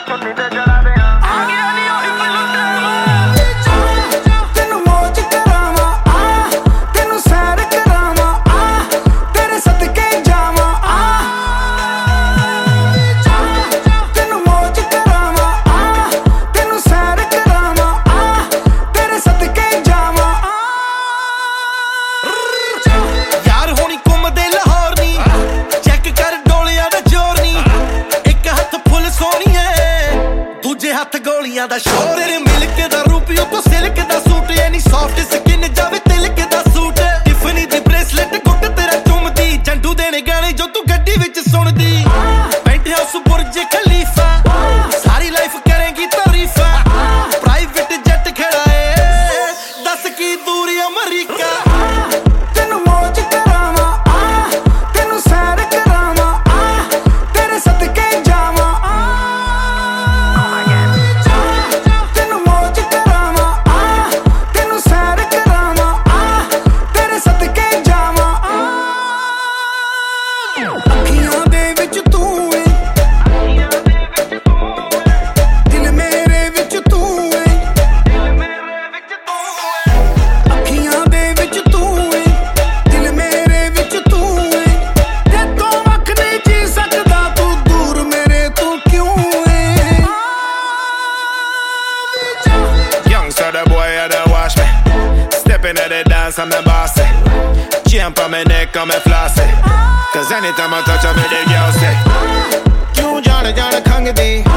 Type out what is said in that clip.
ਹੱਥ ਗੋਲੀਆਂ ਦਾ ਸ਼ੋਰ ਤੇਰੇ ਮਿਲਕ ਦਾ ਰੂਪੀਓ ਤੋਂ ਸਿਲਕ ਦਾ ਸੂਟ ਐ ਨੀ ਸੌਫਟ ਸਕਿਨ ਜਾਵੇ ਤਿਲਕ ਦਾ ਸੂਟ ਟਿਫਨੀ ਦੀ ਬ੍ਰੇਸਲੇਟ ਗੁੱਟ ਤੇਰਾ ਚੁੰਮਦੀ ਜੰਡੂ ਦੇਣੇ ਗਾਣੇ ਜੋ ਤੂੰ ਗੱਡੀ ਵਿੱਚ ਸੁਣਦੀ ਪੈਂਟ ਹਾਊਸ ਬੁਰਜ ਖਲੀਫਾ ਸਾਰੀ ਲਾਈਫ ਕਰੇਗੀ ਤਾਰੀਫਾਂ ਪ੍ਰਾਈਵੇਟ ਜੈਟ ਖੜਾ ਏ ਦੱਸ ਕੀ ਦੂਰੀ America I'm the bossy. Chain on my neck, I'm flossy. Cause anytime I touch up with the girl say, you jana jana kangdi.